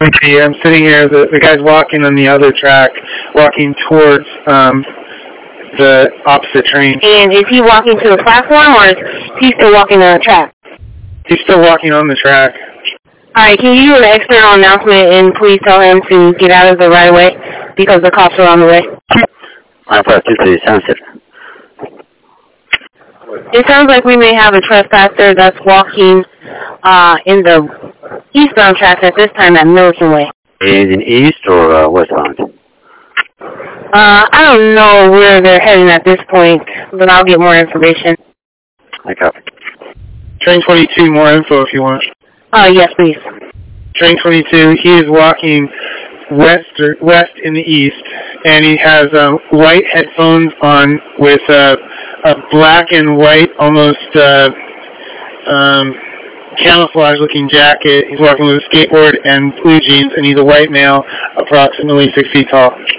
Okay, I'm sitting here. The guy's walking on the other track, walking towards the opposite train. And is he walking to the platform, or is he still walking on the track? He's still walking on the track. All right, can you do an external announcement and please tell him to get out of the right of way because the cops are on the way? It sounds like we may have a trespasser that's walking in the eastbound tracks at this time at Milliken Way. Is in east or westbound? I don't know where they're heading at this point, but I'll get more information. I copy. Train 22, more info if you want. Yes, please. Train 22, he is walking west in the east, and he has white headphones on with a black and white, almost camouflage-looking jacket. He's walking with a skateboard and blue jeans, and he's a white male, approximately 6 feet tall.